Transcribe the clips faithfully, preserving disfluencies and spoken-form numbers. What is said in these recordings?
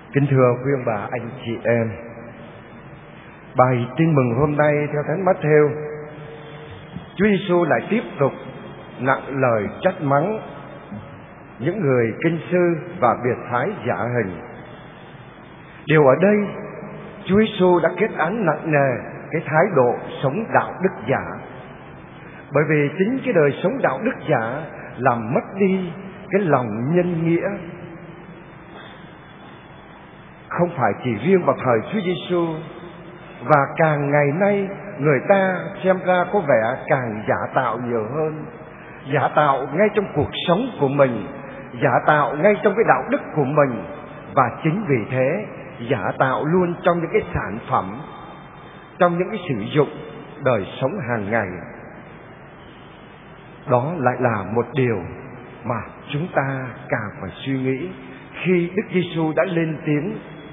Kính thưa quý ông bà, anh chị em, bài tin mừng hôm nay theo Thánh Mát-thêu, Chúa Giêsu lại tiếp tục nặng lời trách mắng những người kinh sư và biệt phái giả hình. Điều ở đây, Chúa Giêsu đã kết án nặng nề cái thái độ sống đạo đức giả, bởi vì chính cái đời sống đạo đức giả làm mất đi cái lòng nhân nghĩa. Không phải chỉ riêng vào thời Chúa Giêsu, và càng ngày nay người ta xem ra có vẻ càng giả tạo nhiều hơn. Giả tạo ngay trong cuộc sống của mình, giả tạo ngay trong cái đạo đức của mình, và chính vì thế giả tạo luôn trong những cái sản phẩm, trong những cái sử dụng đời sống hàng ngày. Đó lại là một điều mà chúng ta càng phải suy nghĩ khi Đức Giêsu đã lên tiếng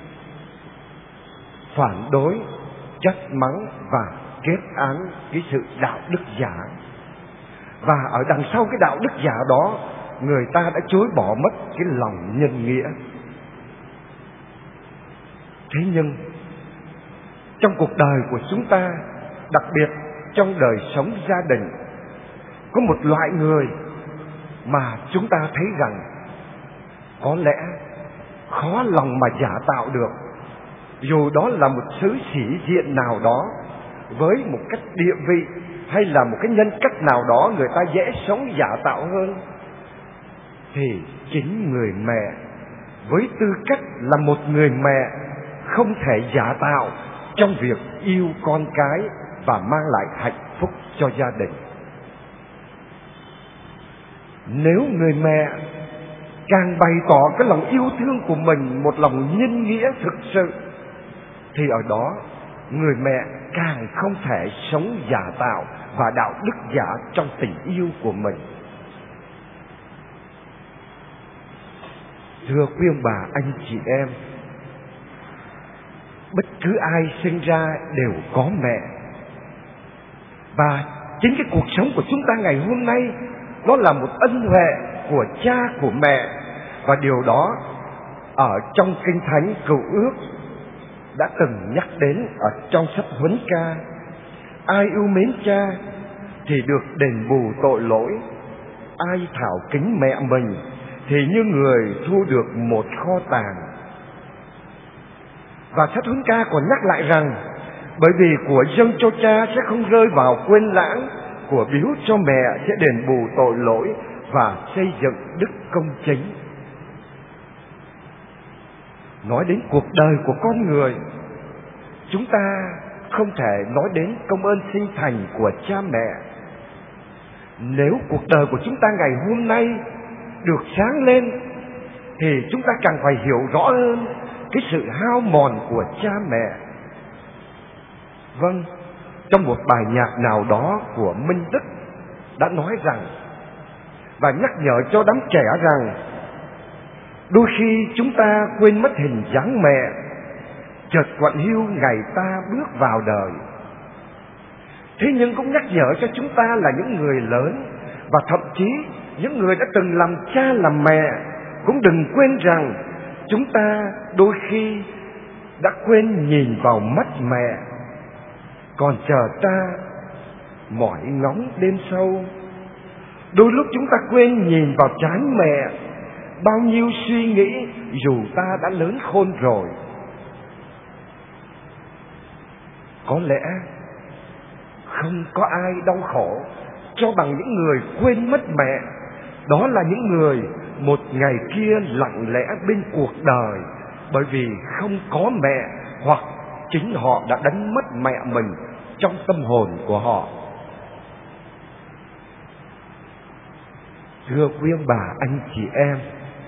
phản đối, trách mắng và kết án cái sự đạo đức giả. Và ở đằng sau cái đạo đức giả đó, người ta đã chối bỏ mất cái lòng nhân nghĩa. Thế nhưng trong cuộc đời của chúng ta, đặc biệt trong đời sống gia đình, có một loại người mà chúng ta thấy rằng có lẽ khó lòng mà giả tạo được, dù đó là một xứ sĩ diện nào đó, với một cách địa vị hay là một cái nhân cách nào đó người ta dễ sống giả tạo hơn, thì chính người mẹ với tư cách là một người mẹ không thể giả tạo trong việc yêu con cái và mang lại hạnh phúc cho gia đình. Nếu người mẹ càng bày tỏ cái lòng yêu thương của mình, một lòng nhân nghĩa thực sự, thì ở đó người mẹ càng không thể sống giả tạo và đạo đức giả trong tình yêu của mình. Thưa quý ông bà, anh chị em, bất cứ ai sinh ra đều có mẹ, và chính cái cuộc sống của chúng ta ngày hôm nay nó là một ân huệ của cha của mẹ. Và điều đó ở trong Kinh Thánh Cựu Ước đã từng nhắc đến ở trong sách Huấn Ca: ai yêu mến cha thì được đền bù tội lỗi, ai thảo kính mẹ mình thì như người thu được một kho tàng. Và sách Huấn Ca còn nhắc lại rằng bởi vì của dâng cho cha sẽ không rơi vào quên lãng, của biếu cho mẹ sẽ đền bù tội lỗi và xây dựng đức công chính. Nói đến cuộc đời của con người, chúng ta không thể nói đến công ơn sinh thành của cha mẹ. Nếu cuộc đời của chúng ta ngày hôm nay được sáng lên, thì chúng ta càng phải hiểu rõ hơn cái sự hao mòn của cha mẹ. Vâng, trong một bài nhạc nào đó của Minh Đức đã nói rằng, và nhắc nhở cho đám trẻ rằng, đôi khi chúng ta quên mất hình dáng mẹ, chợt quặn hiu ngày ta bước vào đời. Thế nhưng cũng nhắc nhở cho chúng ta là những người lớn, và thậm chí những người đã từng làm cha làm mẹ, cũng đừng quên rằng chúng ta đôi khi đã quên nhìn vào mắt mẹ, còn chờ ta mỏi ngóng đêm sâu. Đôi lúc chúng ta quên nhìn vào trán mẹ, bao nhiêu suy nghĩ dù ta đã lớn khôn rồi. Có lẽ không có ai đau khổ cho bằng những người quên mất mẹ. Đó là những người một ngày kia lặng lẽ bên cuộc đời, bởi vì không có mẹ, hoặc chính họ đã đánh mất mẹ mình trong tâm hồn của họ. Thưa quý ông bà, anh chị em,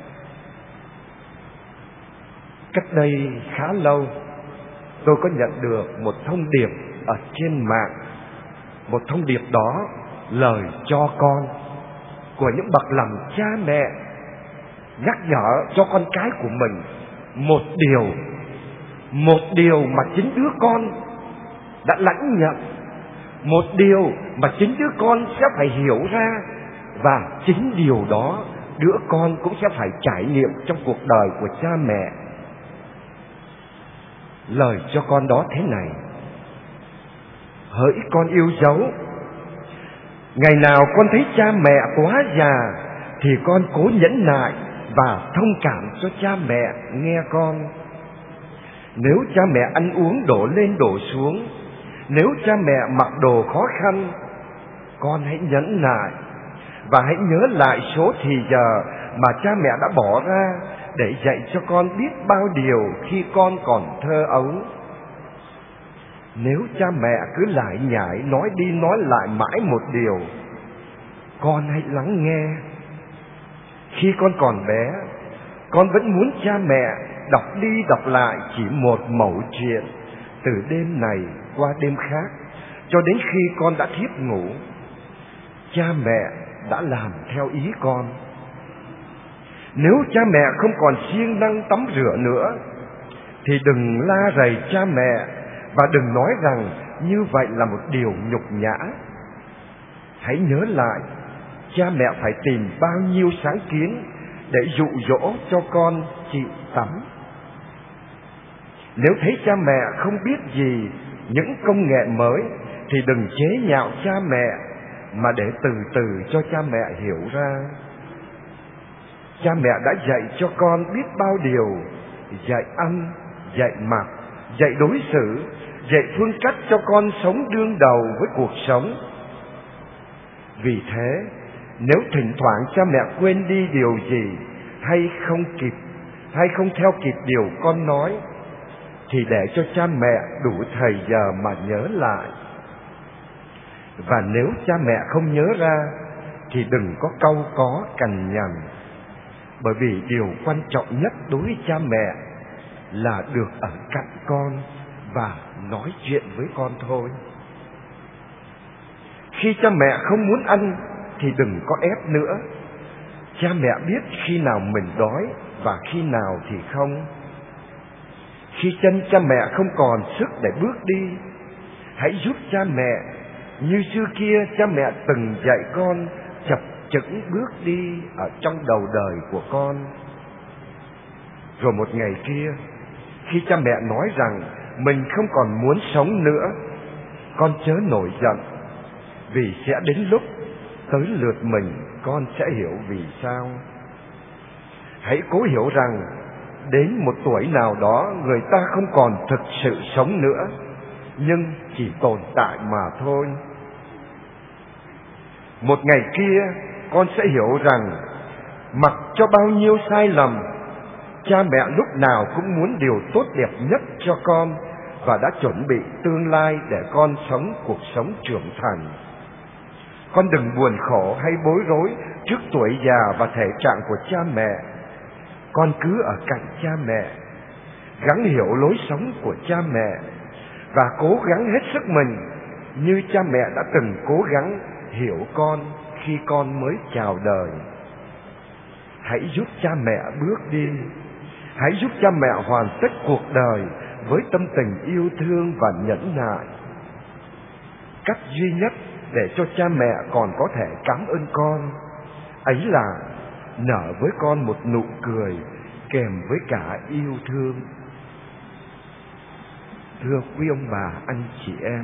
cách đây khá lâu, tôi có nhận được một thông điệp ở trên mạng. Một thông điệp đó lời cho con của những bậc làm cha mẹ, nhắc nhở cho con cái của mình một điều, một điều mà chính đứa con đã lãnh nhận, một điều mà chính đứa con sẽ phải hiểu ra, và chính điều đó đứa con cũng sẽ phải trải nghiệm trong cuộc đời của cha mẹ. lời cho con đó thế này: hỡi con yêu dấu, ngày nào con thấy cha mẹ quá già thì con cố nhẫn nại và thông cảm cho cha mẹ nghe con. Nếu cha mẹ ăn uống đổ lên đổ xuống, nếu cha mẹ mặc đồ khó khăn, con hãy nhẫn nại và hãy nhớ lại số thì giờ mà cha mẹ đã bỏ ra để dạy cho con biết bao điều khi con còn thơ ấu. Nếu cha mẹ cứ lại nhải nói đi nói lại mãi một điều, con hãy lắng nghe. Khi con còn bé, con vẫn muốn cha mẹ đọc đi đọc lại chỉ một mẩu chuyện từ đêm này qua đêm khác, cho đến khi con đã thiếp ngủ. Cha mẹ đã làm theo ý con. Nếu cha mẹ không còn siêng năng tắm rửa nữa thì đừng la rầy cha mẹ, và đừng nói rằng như vậy là một điều nhục nhã. Hãy nhớ lại, cha mẹ phải tìm bao nhiêu sáng kiến để dụ dỗ cho con chịu tắm. Nếu thấy cha mẹ không biết gì những công nghệ mới thì đừng chế nhạo cha mẹ, mà để từ từ cho cha mẹ hiểu ra. Cha mẹ đã dạy cho con biết bao điều: dạy ăn, dạy mặc, dạy đối xử, dạy phương cách cho con sống đương đầu với cuộc sống. Vì thế, nếu thỉnh thoảng cha mẹ quên đi điều gì, hay không kịp, hay không theo kịp điều con nói, thì để cho cha mẹ đủ thời giờ mà nhớ lại. Và nếu cha mẹ không nhớ ra thì đừng có cau có cằn nhằn, bởi vì điều quan trọng nhất đối với cha mẹ là được ở cạnh con và nói chuyện với con thôi. Khi cha mẹ không muốn ăn thì đừng có ép nữa. Cha mẹ biết khi nào mình đói và khi nào thì không. Khi chân cha mẹ không còn sức để bước đi, hãy giúp cha mẹ như xưa kia cha mẹ từng dạy con chập chững bước đi ở trong đầu đời của con. Rồi một ngày kia, khi cha mẹ nói rằng mình không còn muốn sống nữa, con chớ nổi giận, vì sẽ đến lúc tới lượt mình con sẽ hiểu vì sao. Hãy cố hiểu rằng đến một tuổi nào đó người ta không còn thực sự sống nữa, nhưng chỉ tồn tại mà thôi. Một ngày kia con sẽ hiểu rằng mặc cho bao nhiêu sai lầm, cha mẹ lúc nào cũng muốn điều tốt đẹp nhất cho con và đã chuẩn bị tương lai để con sống cuộc sống trưởng thành. Con đừng buồn khổ hay bối rối trước tuổi già và thể trạng của cha mẹ. Con cứ ở cạnh cha mẹ, gắng hiểu lối sống của cha mẹ và cố gắng hết sức mình như cha mẹ đã từng cố gắng hiểu con khi con mới chào đời. Hãy giúp cha mẹ bước đi. Hãy giúp cha mẹ hoàn tất cuộc đời với tâm tình yêu thương và nhẫn nại. Cách duy nhất để cho cha mẹ còn có thể cảm ơn con ấy là nở với con một nụ cười kèm với cả yêu thương. Thưa quý ông bà, anh chị em,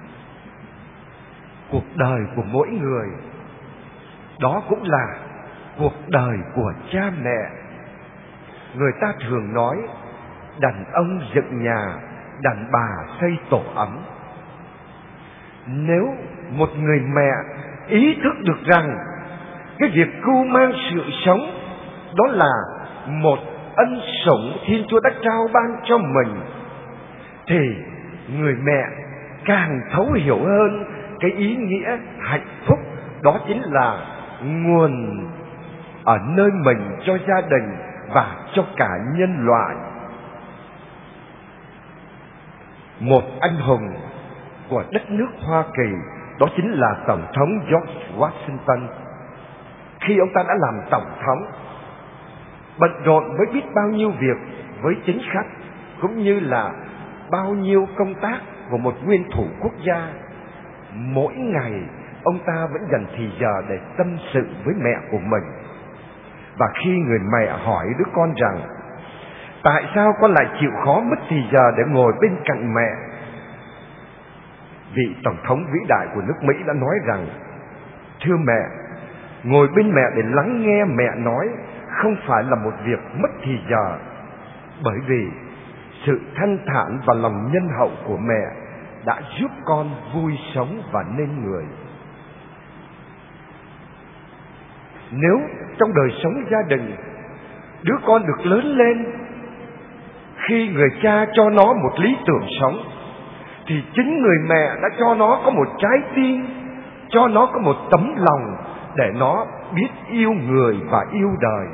cuộc đời của mỗi người đó cũng là cuộc đời của cha mẹ. Người ta thường nói đàn ông dựng nhà, đàn bà xây tổ ấm. Nếu một người mẹ ý thức được rằng cái việc cưu mang sự sống đó là một ân sủng Thiên Chúa đã trao ban cho mình, thì người mẹ càng thấu hiểu hơn cái ý nghĩa hạnh phúc đó chính là nguồn ở nơi mình cho gia đình và cho cả nhân loại. Một anh hùng của đất nước Hoa Kỳ đó chính là Tổng thống George Washington. Khi ông ta đã làm tổng thống, bận rộn với biết bao nhiêu việc với chính khách, cũng như là bao nhiêu công tác của một nguyên thủ quốc gia, mỗi ngày ông ta vẫn dành thì giờ để tâm sự với mẹ của mình. Và khi người mẹ hỏi đứa con rằng Tại sao con lại chịu khó mất thì giờ để ngồi bên cạnh mẹ? Vị Tổng thống vĩ đại của nước Mỹ đã nói rằng, thưa mẹ, ngồi bên mẹ để lắng nghe mẹ nói không phải là một việc mất thì giờ, bởi vì sự thanh thản và lòng nhân hậu của mẹ đã giúp con vui sống và nên người. Nếu trong đời sống gia đình, đứa con được lớn lên khi người cha cho nó một lý tưởng sống, thì chính người mẹ đã cho nó có một trái tim, cho nó có một tấm lòng để nó biết yêu người và yêu đời.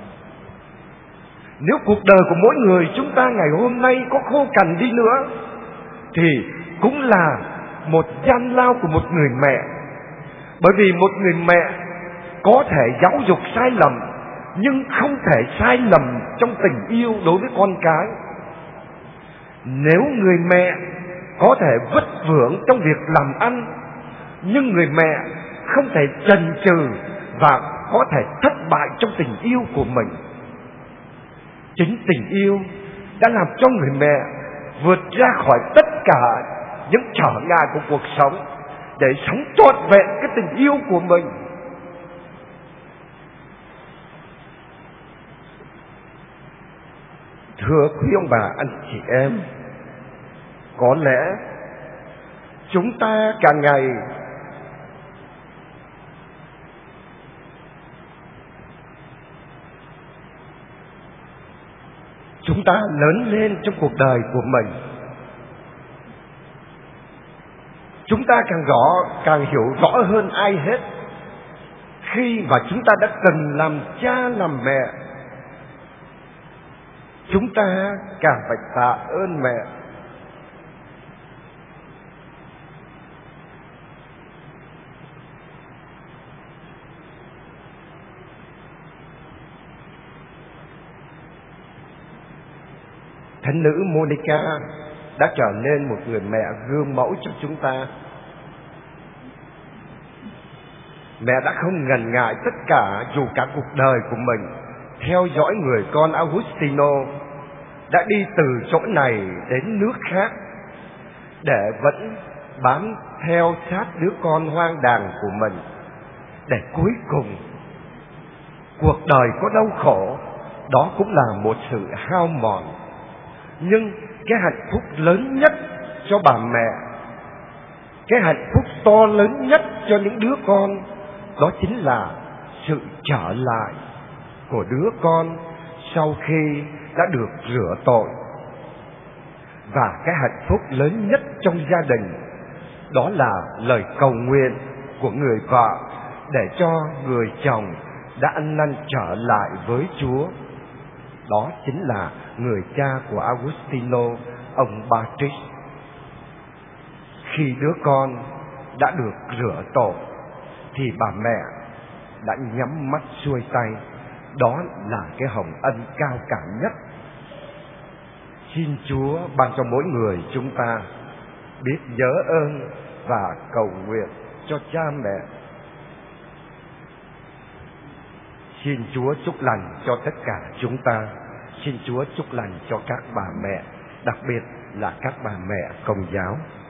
Nếu cuộc đời của mỗi người chúng ta ngày hôm nay có khô cằn đi nữa, thì cũng là một gian lao của một người mẹ. Bởi vì một người mẹ có thể giáo dục sai lầm, nhưng không thể sai lầm trong tình yêu đối với con cái. Nếu người mẹ có thể vất vưởng trong việc làm ăn, nhưng người mẹ không thể chần chừ và có thể thất bại trong tình yêu của mình. Chính tình yêu đã làm cho người mẹ vượt ra khỏi tất cả những trở ngại của cuộc sống để sống trọn vẹn cái tình yêu của mình. Thưa quý ông bà, anh chị em, có lẽ chúng ta càng ngày chúng ta lớn lên trong cuộc đời của mình, chúng ta càng rõ càng hiểu rõ hơn ai hết khi mà chúng ta đã từng làm cha làm mẹ. Chúng ta càng phải tạ ơn mẹ. Thánh nữ Monica đã trở nên một người mẹ gương mẫu cho chúng ta. Mẹ đã không ngần ngại tất cả, dù cả cuộc đời của mình, theo dõi người con Agustino, đã đi từ chỗ này đến nước khác để vẫn bám theo sát đứa con hoang đàn của mình, để cuối cùng cuộc đời có đau khổ, đó cũng là một sự hao mòn. Nhưng cái hạnh phúc lớn nhất cho bà mẹ, cái hạnh phúc to lớn nhất cho những đứa con, đó chính là sự trở lại của đứa con sau khi đã được rửa tội. Và cái hạnh phúc lớn nhất trong gia đình, đó là lời cầu nguyện của người vợ để cho người chồng đã ăn năn trở lại với Chúa. Đó chính là người cha của Agustino, ông Patrick. Khi đứa con đã được rửa tội, thì bà mẹ đã nhắm mắt xuôi tay. Đó là cái hồng ân cao cả nhất. Xin Chúa ban cho mỗi người chúng ta biết nhớ ơn và cầu nguyện cho cha mẹ. Xin Chúa chúc lành cho tất cả chúng ta. Xin Chúa chúc lành cho các bà mẹ, đặc biệt là các bà mẹ Công giáo.